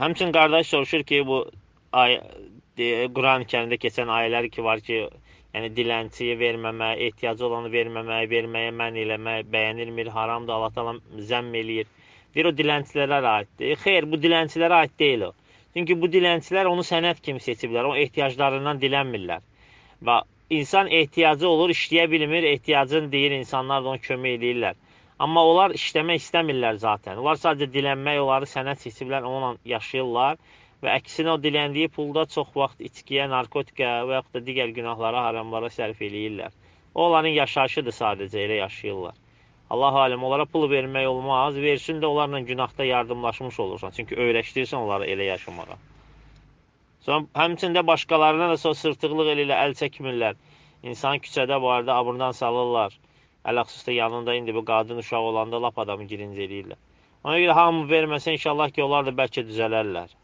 Həmçinin qardaş soruşur ki, bu Quran-ı Kərimdə keçən ayələr ki var ki, yəni dilənçiyə verməmək, ehtiyacı olanı verməmək, verməyə mən eləmək, bəyənilmir, haramdır, Allah təala zəmm eləyir. Deyir, o dilənçilərə aiddir. Xeyr, bu dilənçilərə aid deyil o. Çünki bu dilənçilər onu sənət kimi seçiblər, o ehtiyaclarından dilənmirlər. Və insan ehtiyacı olur, işləyə bilmir, ehtiyacını deyir, insanlar da ona kömək eləyirlər. Amma onlar işləmək istəmirlər zaten. Onlar sadəcə dilənmək, onları sənət seçiblər, onunla yaşayırlar. Və əksinə o diləndiyi pulda çox vaxt içkiyə, narkotikə və yaxud da digər günahlara, haramlara sərf eləyirlər. O, onların yaşayışıdır sadəcə, elə yaşayırlar. Allah aləm, onlara pul vermək olmaz, versin də onlarla günahda yardımlaşmış olursan. Çünki öyrəşdirsən onları elə yaşamağa. Sonra həmçində başqalarına da sırtıqlıq eləyirlər, əl çəkmirlər. İnsan küçədə bu arada abırdan salırlar. Ələxüsus da yanında indi bu qadın uşağı olanda lap adamı girinci eləyirlər. Ona görə hamı verməsə inşallah ki, onlar da bəlkə düzələrlər.